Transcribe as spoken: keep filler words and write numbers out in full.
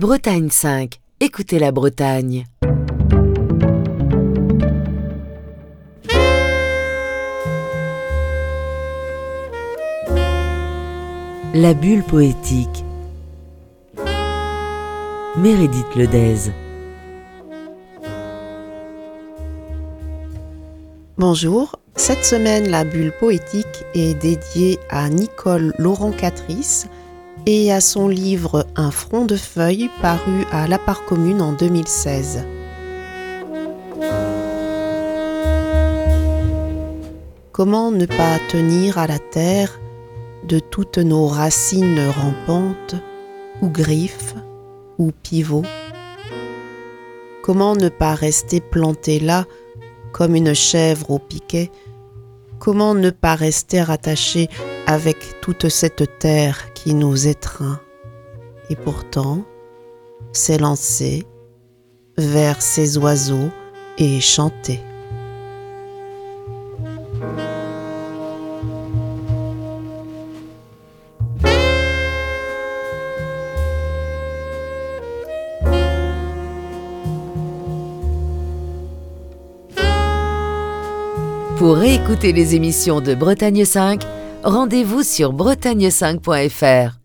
Bretagne cinq, écoutez la Bretagne. La bulle poétique. Meredith Ledez. Bonjour, cette semaine la bulle poétique est dédiée à Nicole Laurent-Catrice et à son livre Un front de feuilles paru à La Part Commune en deux mille seize. Comment ne pas tenir à la terre de toutes nos racines rampantes, ou griffes, ou pivots? Comment ne pas rester planté là comme une chèvre au piquet? Comment ne pas rester attaché avec toute cette terre qui nous étreint? Et pourtant, s'élancer vers ces oiseaux et chanter. Pour réécouter les émissions de Bretagne cinq, rendez-vous sur bretagne cinq point f r.